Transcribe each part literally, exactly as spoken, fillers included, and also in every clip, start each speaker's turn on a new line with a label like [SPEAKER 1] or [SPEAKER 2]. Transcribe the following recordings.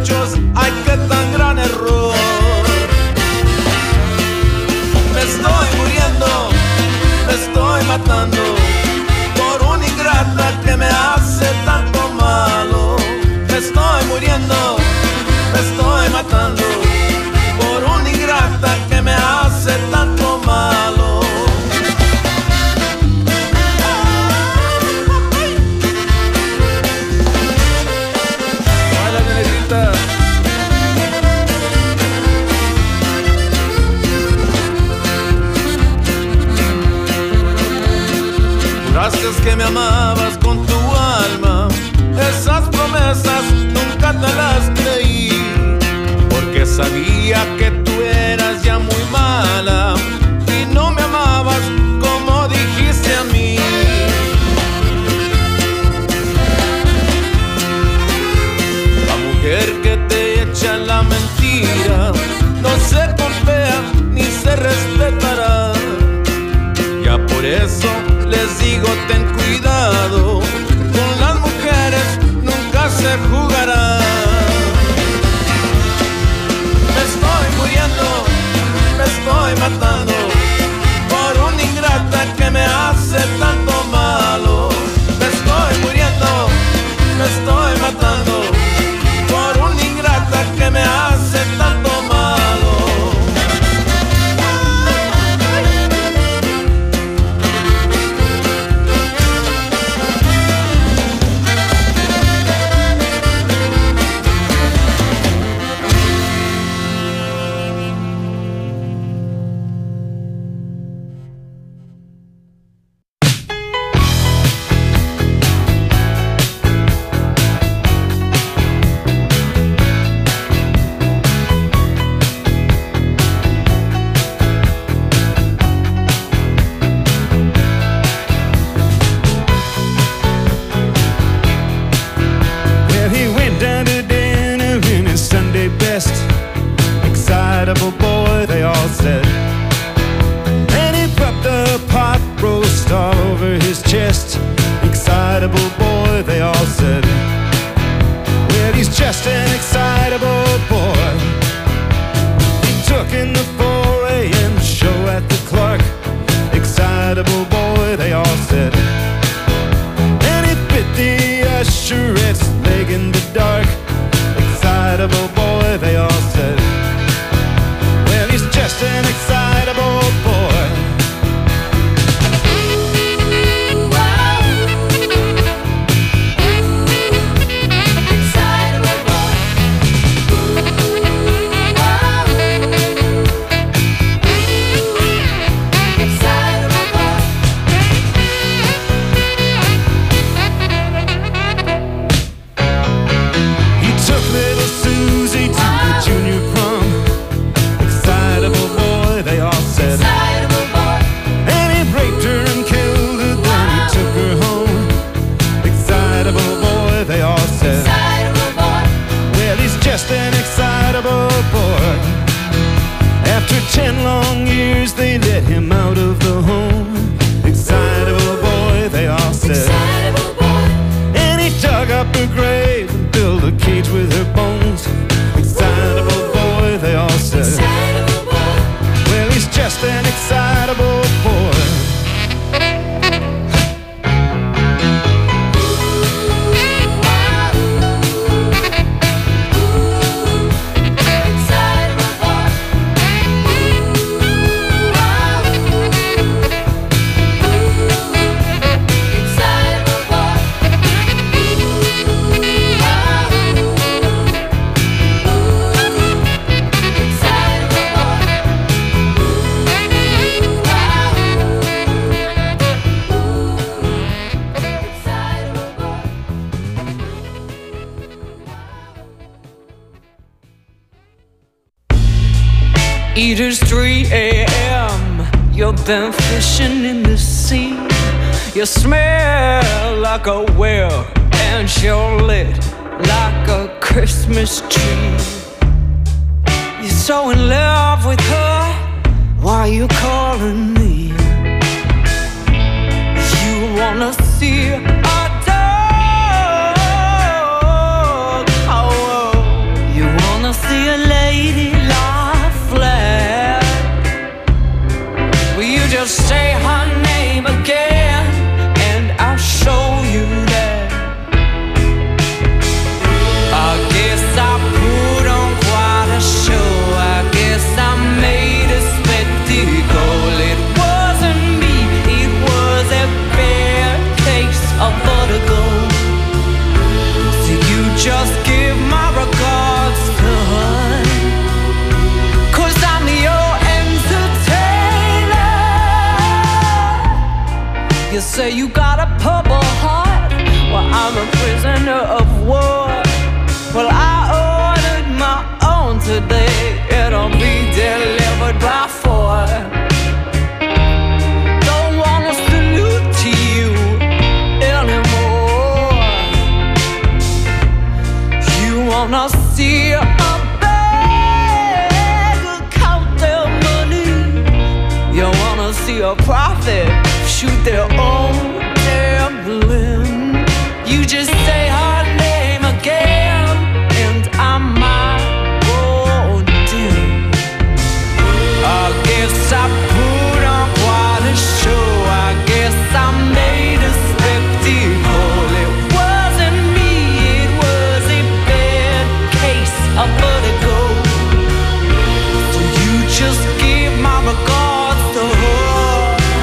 [SPEAKER 1] derechos. Ay, qué tan gran error. Me estoy muriendo, me estoy matando por una ingrata que me hace tanto malo. Me estoy muriendo, me estoy matando por una ingrata que me hace tanto malo. Baila, negrita. Juraste que me amabas con tu alma, esas promesas nunca te las creí, porque sabía que tú eras ya muy mala y no me amabas como dijiste a mí. La mujer que te echa la mentira no se golpea ni se respetará. Ya por eso les digo, ten cuidado, con las mujeres nunca se jugará. Me estoy muriendo, me estoy matando por una ingrata que me hace tanto malo. Me estoy muriendo, me estoy matando por una ingrata que me hace tanto malo. Excitable boy, they all said. And he popped a pot roast all over his chest. Excitable boy, they all said. Well, he's just an excitable boy. He took in the four A M show at the Clark. Excitable boy, they all said. And he bit the usherette's leg in the dark. Excitable boy, they all said. Well, he's just an excitable boy. Ooh, wow. Ooh, excitable boy. Ooh, wow. Ooh, excitable boy. He took little Susie to the junior prom. Excitable boy, they all said. Excitable boy. And he raped her and killed her, then he took her home. Excitable boy, they all said. Excitable boy. Well, he's just an excitable boy. After ten long years, they let him out of the home. Excitable boy, they all said. Excitable boy. And he dug up her grave and built a cage with her bones. Excitable boy, they all said. Excitable boy. Well, he's just an excitable boy.
[SPEAKER 2] Eaters three A M You've been fishing in the sea. You smell like a whale and you're lit like a Christmas tree. You're so in love with her, why are you calling me? You wanna see a dog, oh, say you got a purple heart. Well, I'm a prisoner of war. Well, I ordered my own today. It'll be delivered by four. Don't wanna salute to you anymore. You wanna see a beggar count their money. You wanna see a prophet shoot their own gambling. You just say her name again, and I might go dim. I guess I put on quite a show. I guess I made a spectacle. It wasn't me, it was a bad case of vertigo. So you just give my regards to her.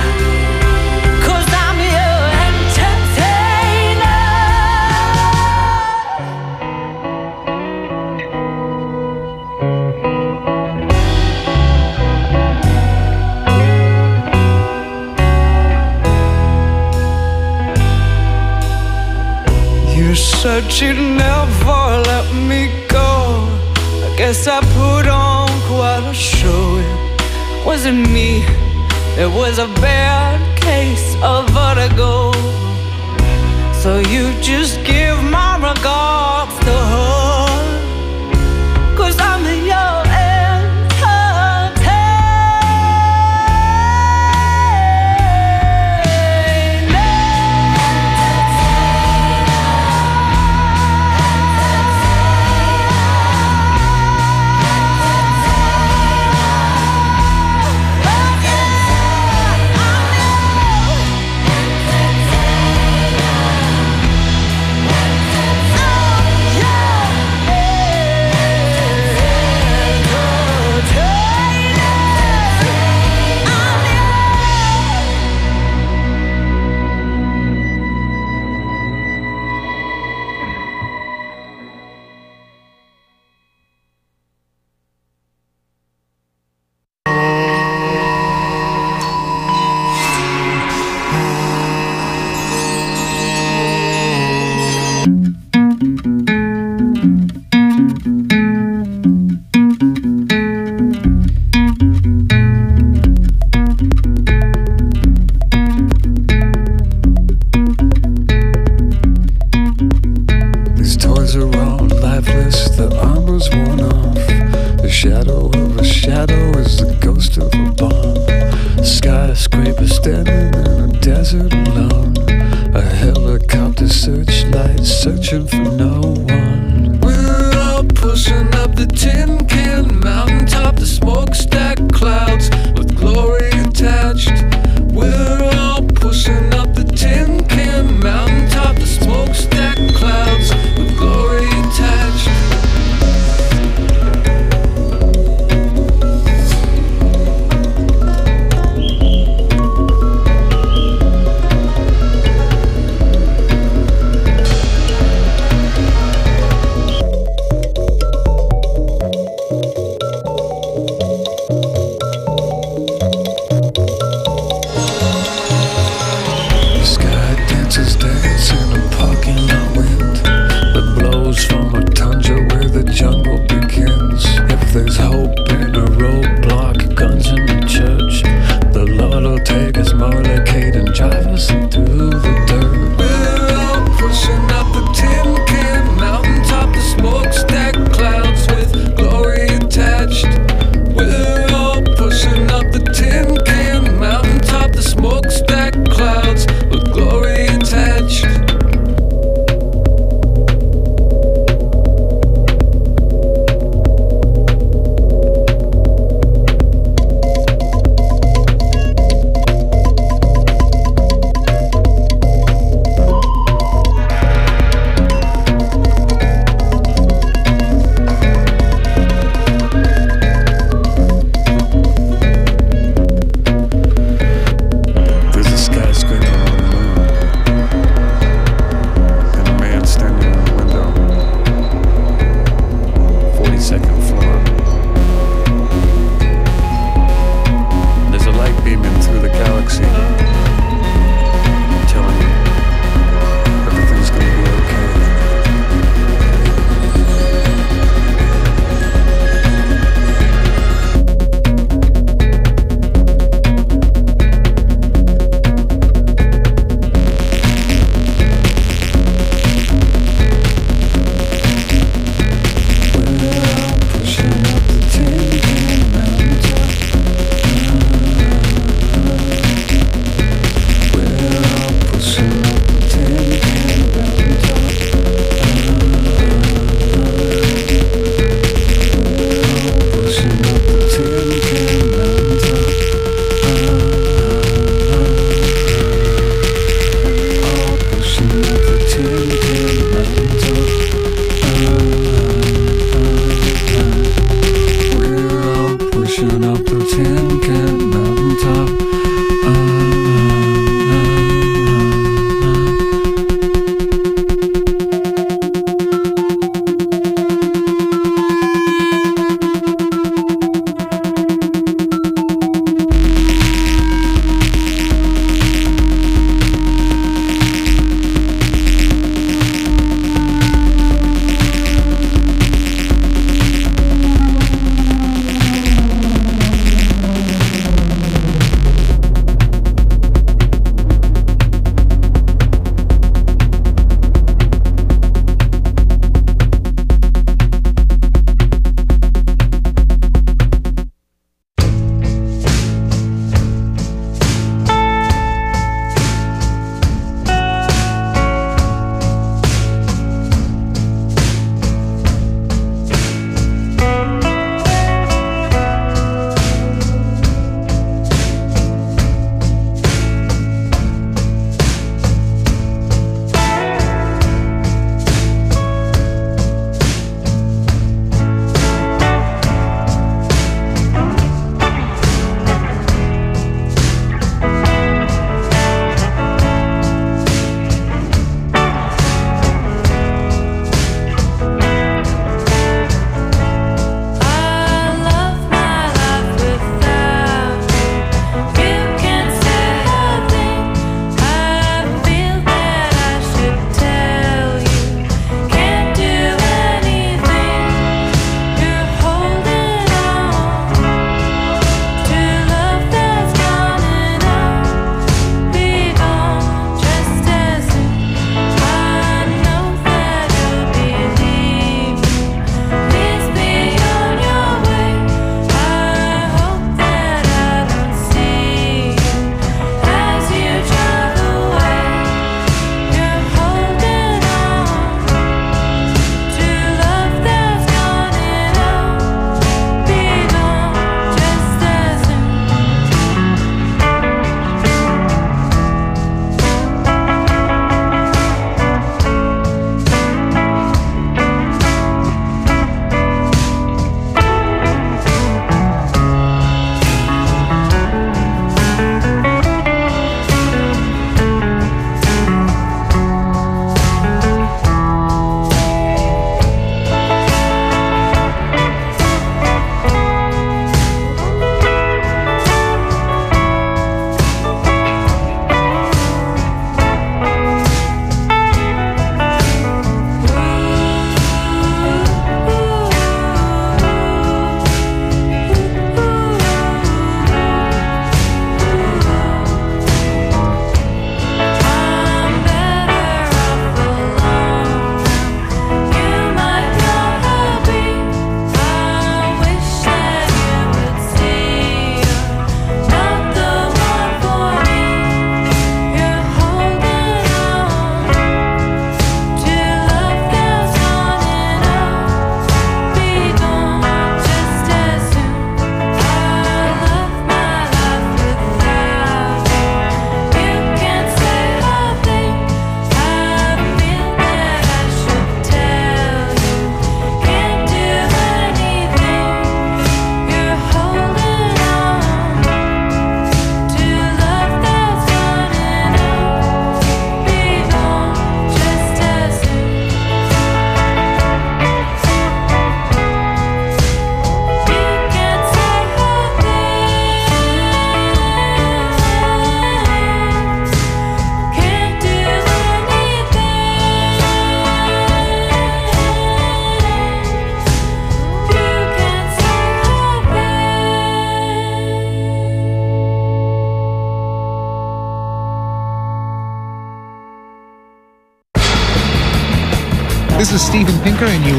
[SPEAKER 2] Said you'd never let me go. I guess I put on quite a show. It wasn't me, it was a bad case of vertigo. So you just give my regards to her, 'cause I'm your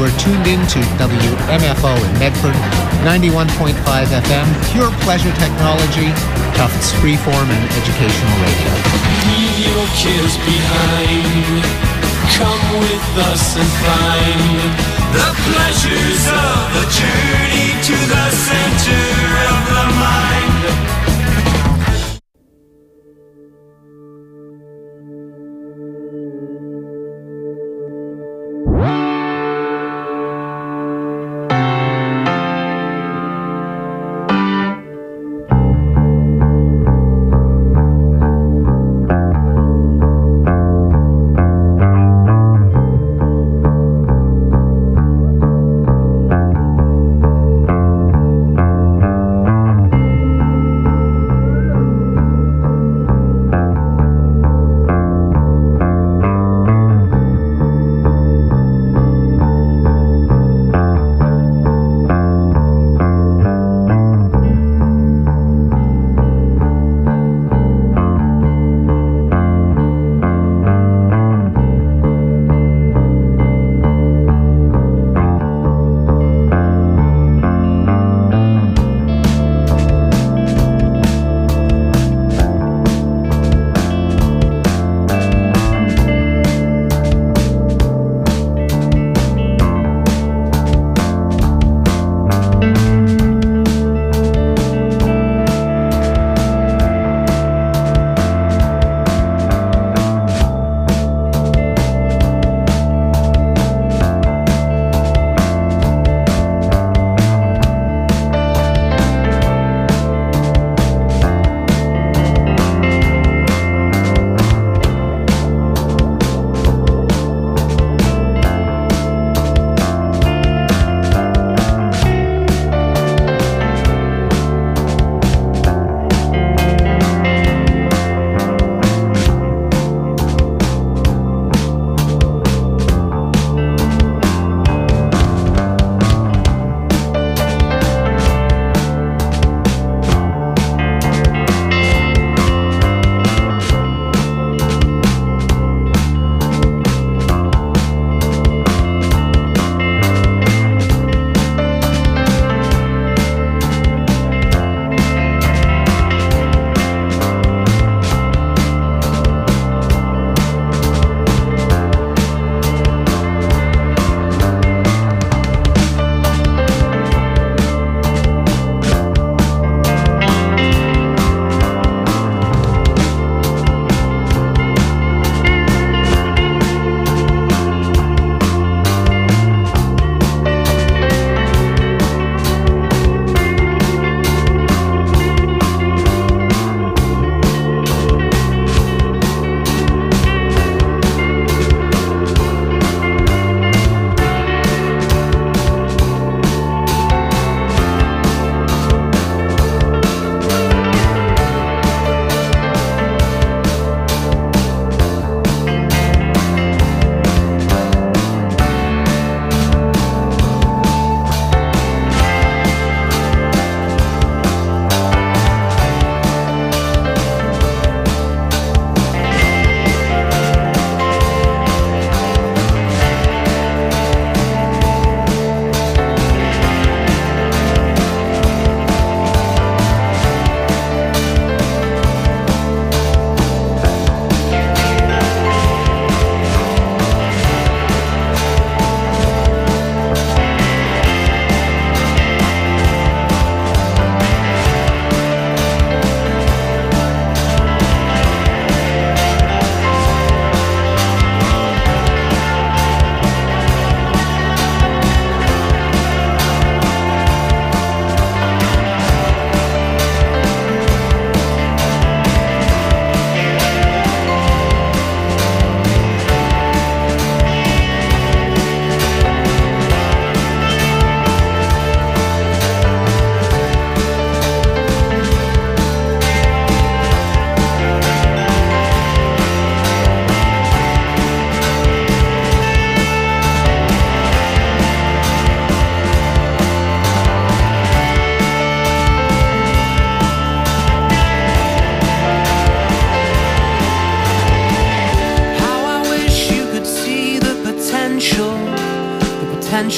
[SPEAKER 3] are tuned in to W M F O in Medford, ninety-one point five F M, pure pleasure technology, Tufts freeform and educational radio.
[SPEAKER 4] Leave your cares behind. Come with us and find the pleasures of a journey to the center of the mind.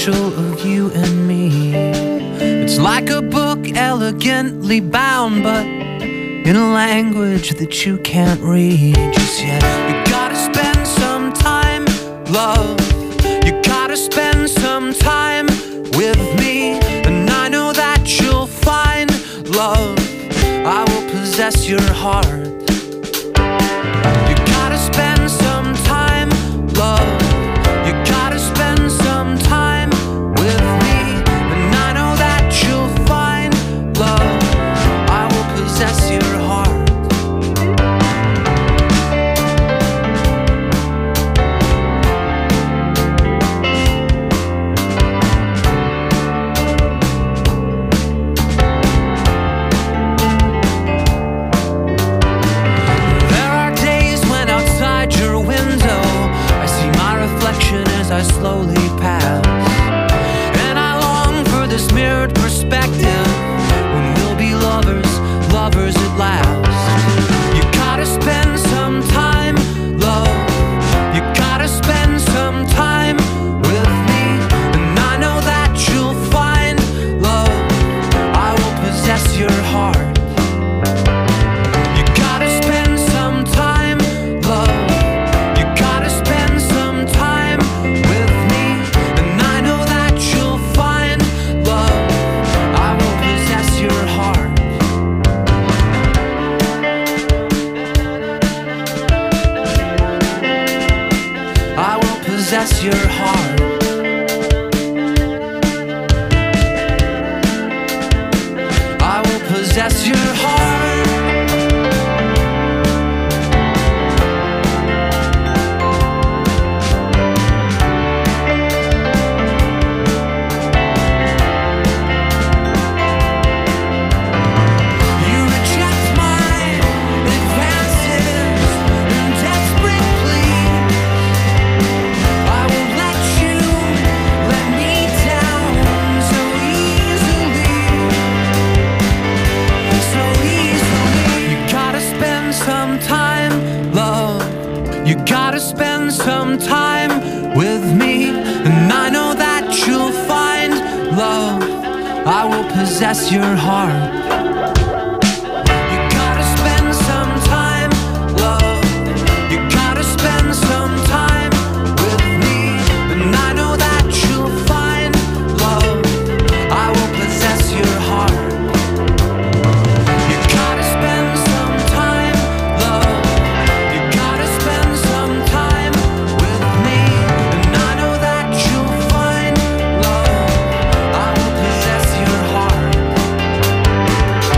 [SPEAKER 2] special of you and me. It's like a book elegantly bound, but in a language that you can't read just yet. You gotta spend some time, love. You gotta spend some time with me, and I know that you'll find love. I will possess your heart. You gotta spend some time, love. You gotta spend some time with me, and I know that you'll find love. I will possess your heart. I slowly pass, and I long for this mirrored perspective when we'll be lovers, lovers at last. You gotta spend some time, love. You gotta spend some time with me, and I know that you'll find love. I will possess your heart. You gotta spend some time, love. You gotta spend some time with me, and I know that you'll find love. I will possess your heart. I will possess your heart. I will possess your heart. You gotta spend some time with me, and I know that you'll find love. I will possess your heart. You gotta spend some time, love. You gotta spend some time with me, and I know that you'll find love. I will possess your heart. You gotta spend some time, love. You gotta spend some time with me, and I know that you'll find love. I will possess your heart.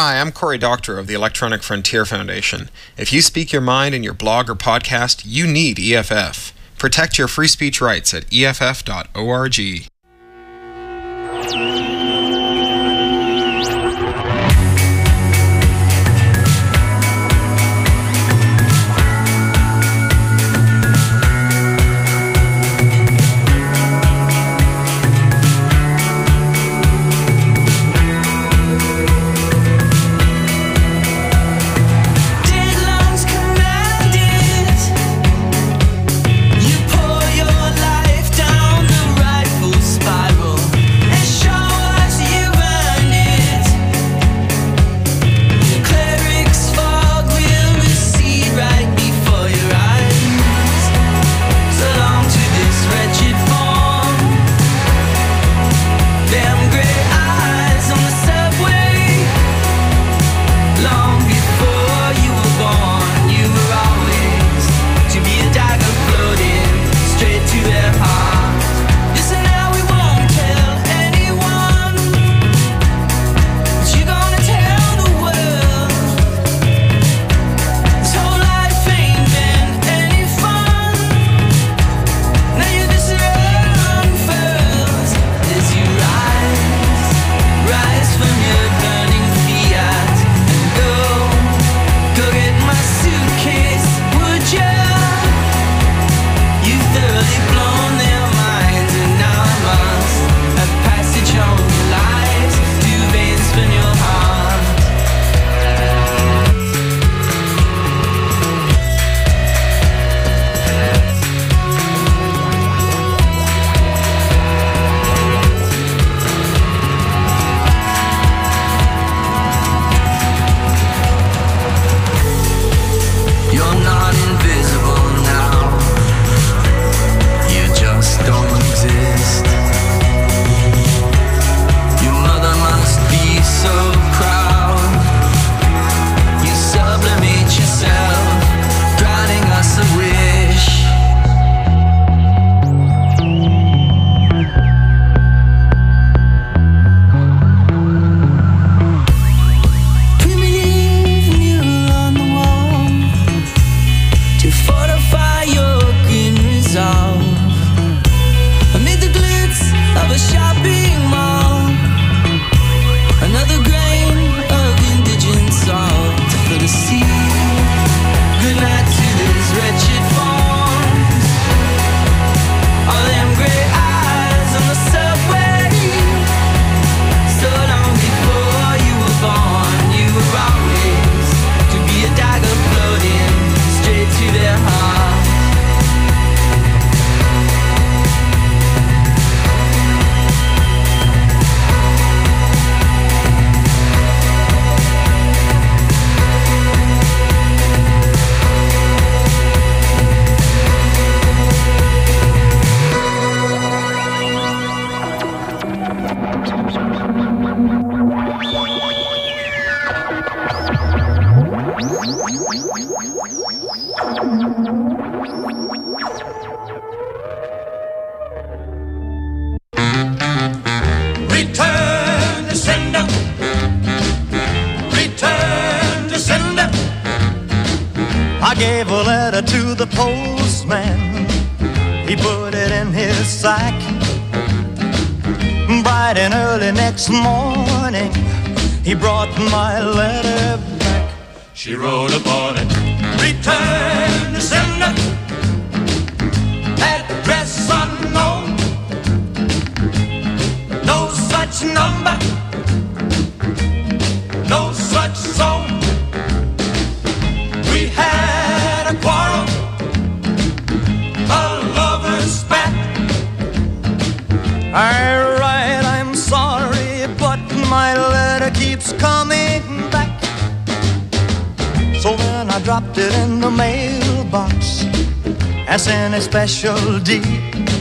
[SPEAKER 5] Hi, I'm Cory Doctorow of the Electronic Frontier Foundation. If you speak your mind in your blog or podcast, you need E F F. Protect your free speech rights at E F F dot org.
[SPEAKER 1] gave a letter to the postman. He put it in his sack. Bright and early next morning, he brought my letter back.
[SPEAKER 4] She wrote upon it, return to sender, address unknown, no such number, no such zone. We had a quarrel, a lover's spat.
[SPEAKER 1] I write, I'm sorry, but my letter keeps coming back. So then I dropped it in the mailbox and sent a special deed.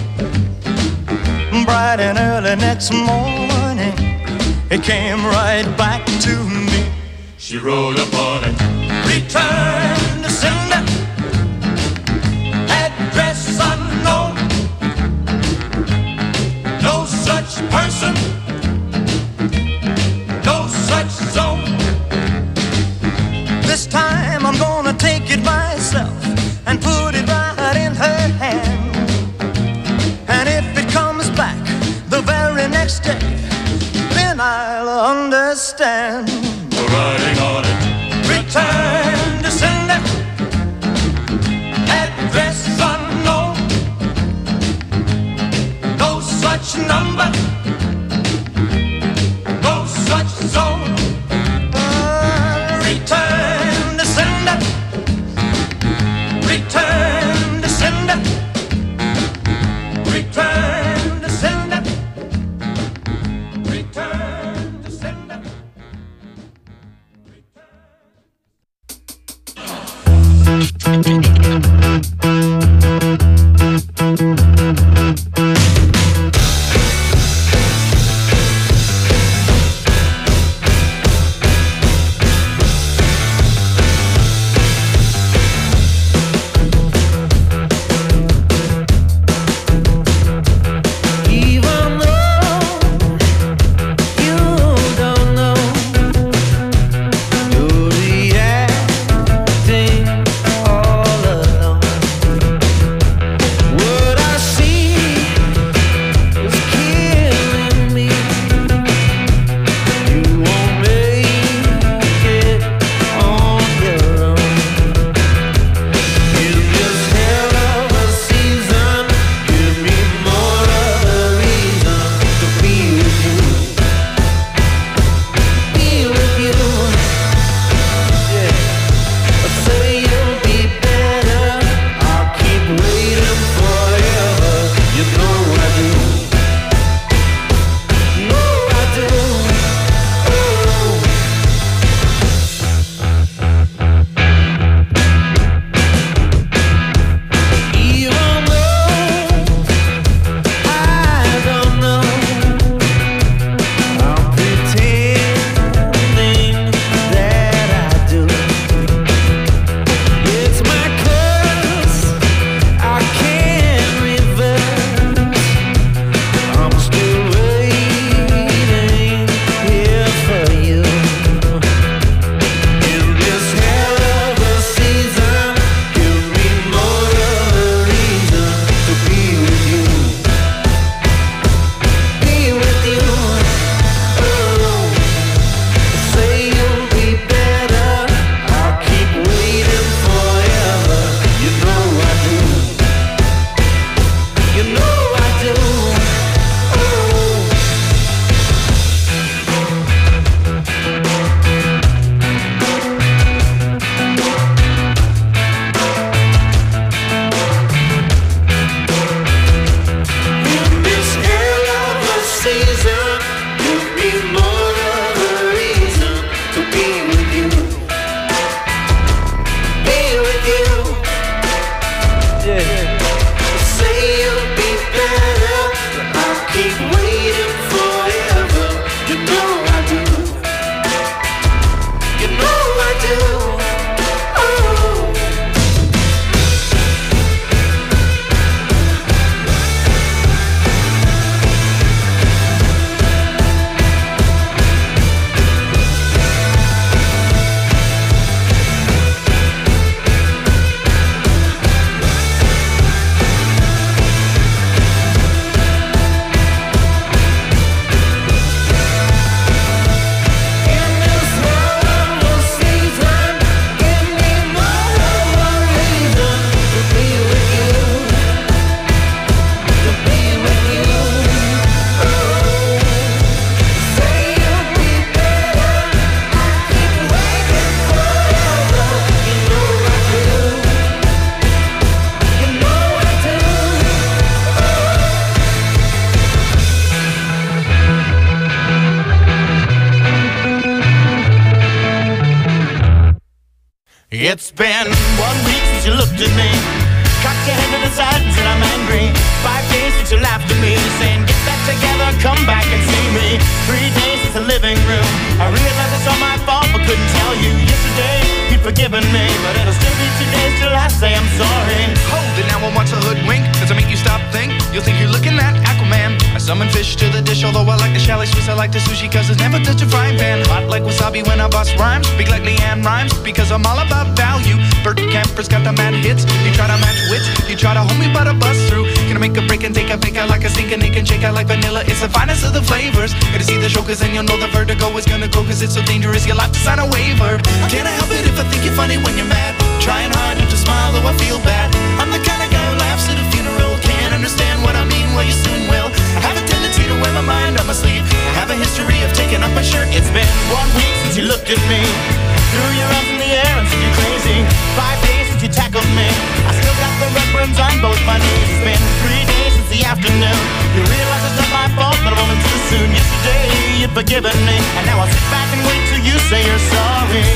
[SPEAKER 1] Bright and early next morning, it came right back to me.
[SPEAKER 4] She wrote upon it, return to sender, address unknown, no such person, no such zone.
[SPEAKER 1] land. We're riding on it. Return to sender. Address unknown. No such number. No such zone. Uh, return to sender. Return to sender. Return to sender. Return to sender. Even though you don't know, you're reacting all alone. What I see is killing me. You won't make it on your own. In this hell of a season, give me more of a reason to be with you. Be with you. Yeah. I say you'll be better. I'll keep waiting forever. You know I do. Know I do. Oh. Even though I don't know, I'm pretending that I do. It's my curse, I can't reverse. I'm still waiting here for you. In this hell of a season, give me more of a reason to be with you. Be with you. Oh, say you'll be better. I'll keep waiting forever. You know I do. You know I do. Oh. In this hell of a season, give me more of a reason to be with you. Be with you. Yeah. Say you'll be better. I'll keep waiting forever. You know I do. You know I do. Oh. In this hell of a season, give me more of a reason to be with you. To be with you. Oh. Say you'll be better. I'll keep waiting forever. You know I do. You know I do.
[SPEAKER 6] It's been one week since you looked at me, cocked your head to the side and said I'm angry. Five days since you laughed at me, saying get back together, come back and see me. Three days since the living room, I realized it's all my fault but couldn't tell you. Yesterday you'd forgiven me, but it'll still be two days till I say I'm sorry.
[SPEAKER 7] Hold it now, I want to hoodwink. Does it make you stop think? You'll think you're looking at Aquaman. I Summon fish to the dish, although I like the chalet Swiss, I like the sushi cause it's never touch a frying pan. Hot like wasabi when I bust rhymes, big like Leanne rhymes, because I'm all about value. Bert Camper's got the mad hits, you try to match wits, you try to hold me but I bust through. Gonna make a break and take a fake out like a stinking Nick and shake out like vanilla, it's the finest of the flavors. Gotta see the show cause then you'll know the vertigo is gonna go cause it's so dangerous, you'll have to sign a waiver. Can't I help it if I think you're funny when you're mad? Trying hard not to smile though I feel bad. I'm the kind of guy who laughs at a funeral. Can't understand what I mean, well you soon will. I have a tendency to wear my mind on my sleeve. I have a history of taking off my shirt. It's been one week since you looked at me, threw your arms in the air and said you're crazy. Five days since you tackled me, I still got the red burns on both my knees. It's been three days since the afternoon. You realize it's not my fault, but I'm only too soon. Yesterday you'd forgiven me, and now I'll sit back and wait till you say you're sorry.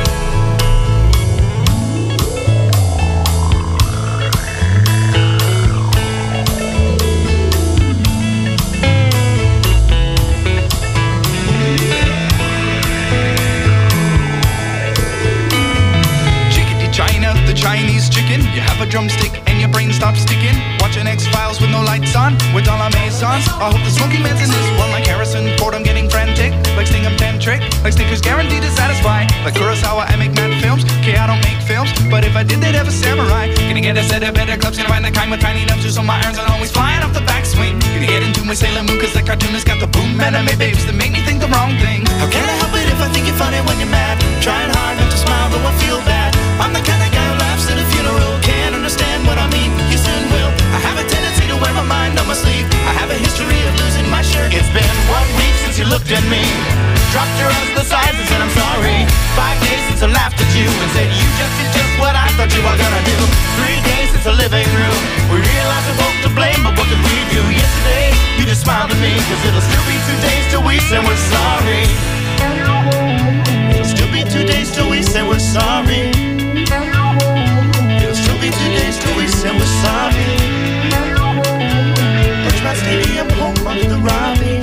[SPEAKER 7] Chinese chicken, you have a drumstick and your brain stops sticking. Watching X-Files with no lights on, with all our Masons. I hope the smoking man's in this one like Harrison Ford. I'm getting frantic, like Stingham Tantric, like Snickers guaranteed to satisfy. Like Kurosawa, I make mad films. Okay, I don't make films, but if I did, they'd have a samurai. Gonna get a set of better clubs, gonna find the kind with tiny nubs, so my irons are always flying off the backswing. Gonna get into my Sailor Moon, cause that cartoonist got the boom anime babes that make me think the wrong thing. How can I help it if I think you're funny when you're mad? Trying hard not to smile, though I feel bad. I'm the kind of guy who laughs at a funeral. Can't understand what I mean, you soon will. I have a tendency to wear my mind on my sleeve. I have a history of losing my shirt. It's been one week since you looked at me, dropped your arms to the sides and said I'm sorry. Five days since I laughed at you and said you just did just what I thought you were gonna do. Three days since the living room, we realized we're both to blame, but what could we do? Yesterday, you just smiled at me, cause it'll still be two days till we say we're sorry. It'll still be two days till we say we're sorry. It'll still be two days till we say we're sorry. Birchmount Stadium, home of the Robbie.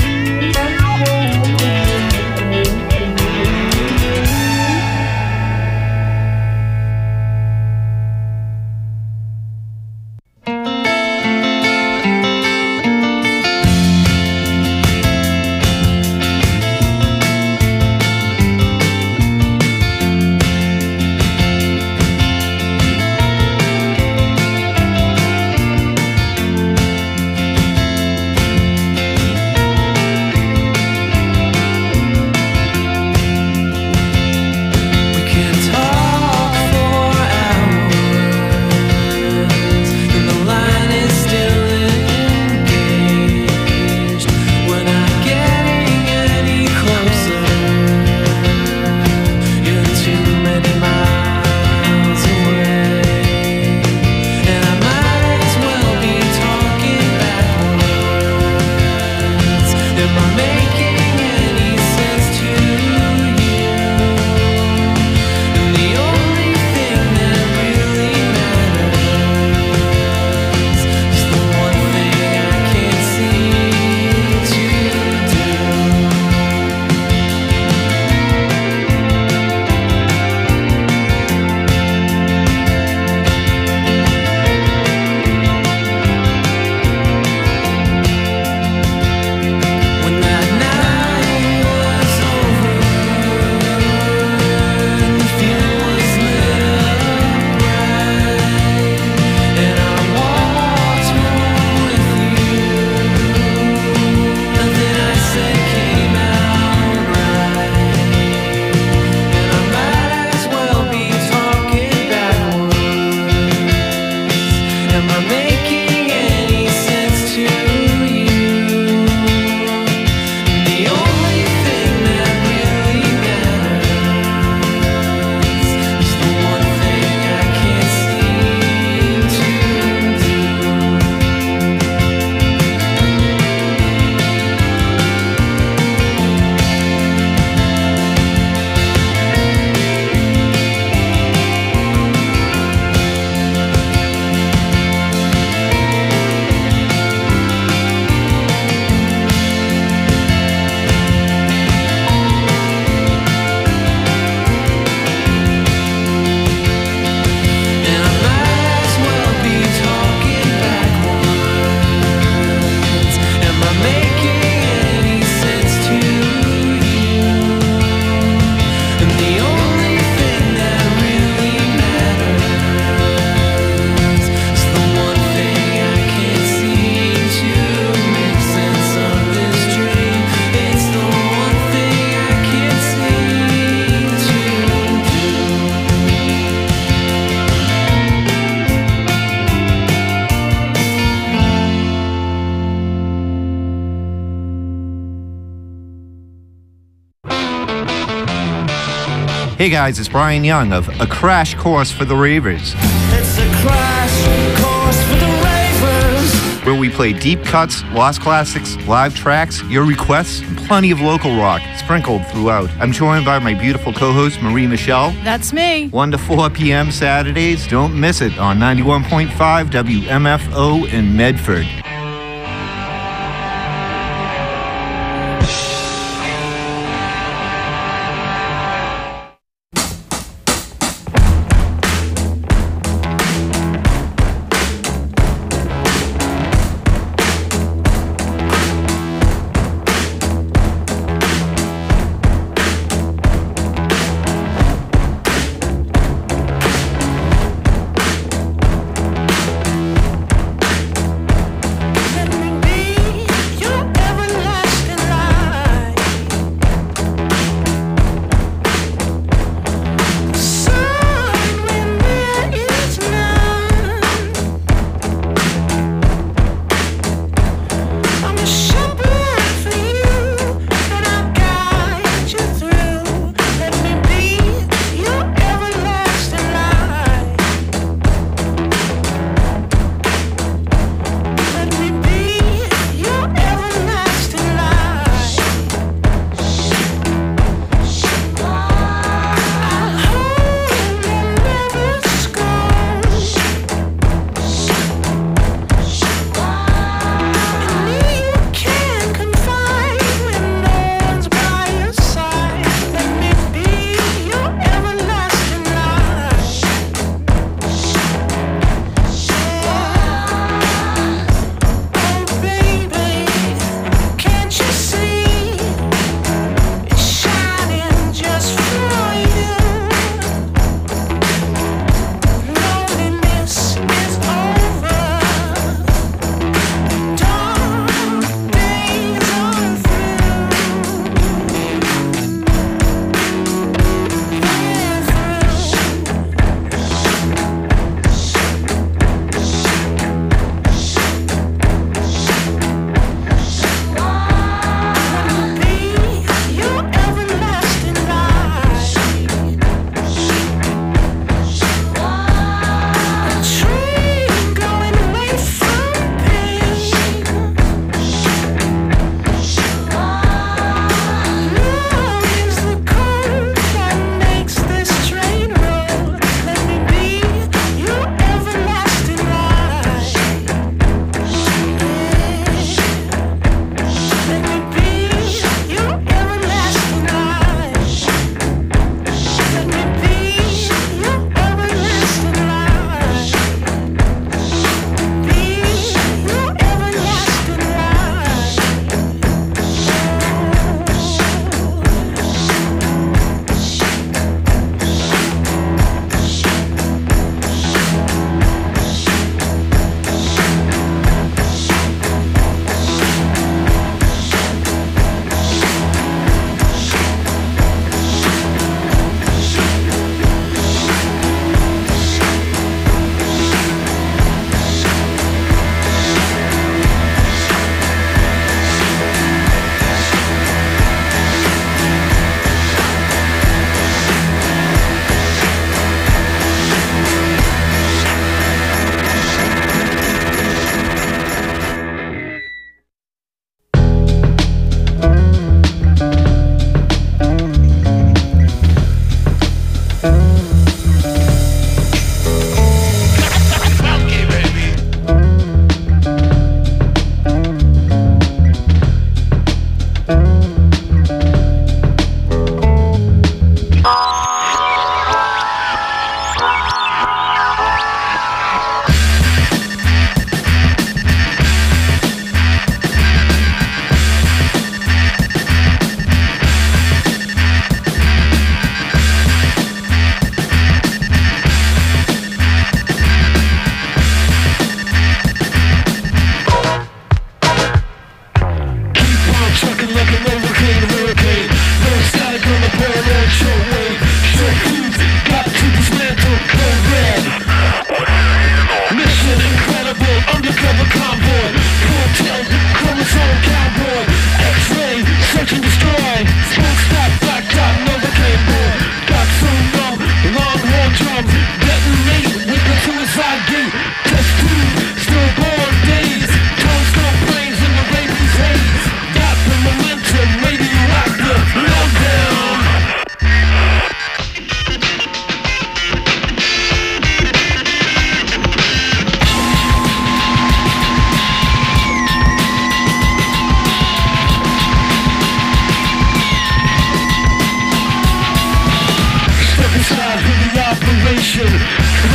[SPEAKER 8] Hey guys, it's Brian Young of A Crash Course for the Ravers.
[SPEAKER 6] It's a crash course for the ravers.
[SPEAKER 8] Where we play deep cuts, lost classics, live tracks, your requests, and plenty of local rock sprinkled throughout. I'm joined by my beautiful co-host, Marie Michelle.
[SPEAKER 9] That's me.
[SPEAKER 8] one to four p.m. Saturdays. Don't miss it on ninety-one point five W M F O in Medford.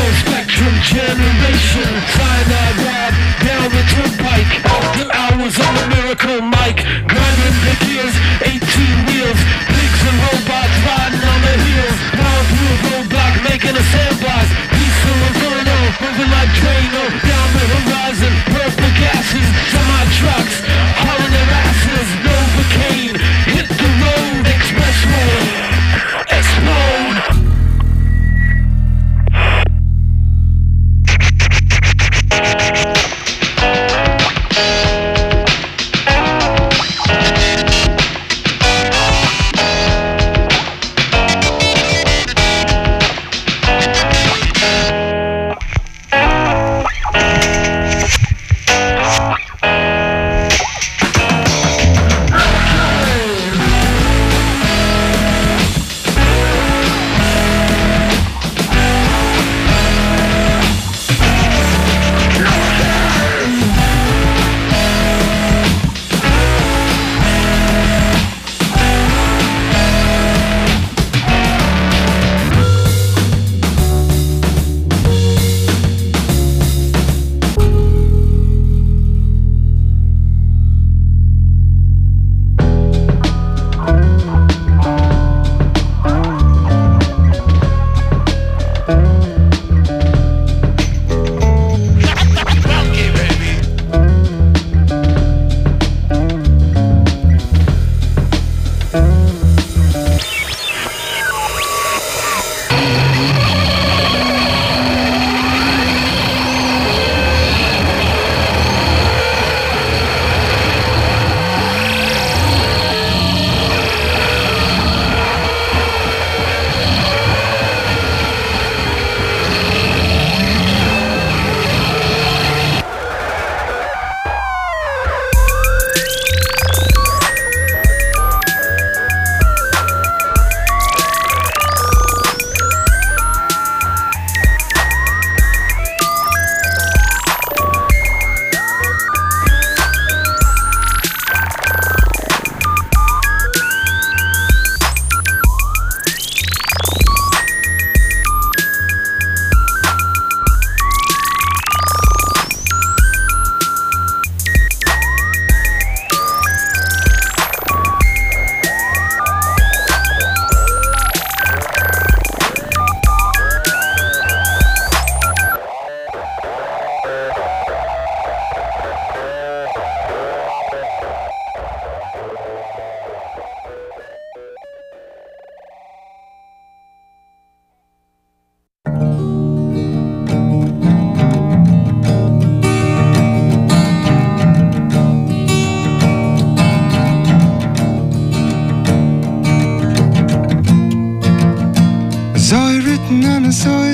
[SPEAKER 9] full spectrum generation. Cyanide rap down the turnpike. After hours on the miracle mic. Grinding the gears, eighteen wheels. Pigs and robots riding on the heels. Pound through a roadblock, making a sandblast. Peaceful inferno, moving like Drano. Down the horizon, purple gases. Semi trucks, hauling their asses. Novocaine, hit the road, expressway. Explode.
[SPEAKER 10] Saw you written on a soil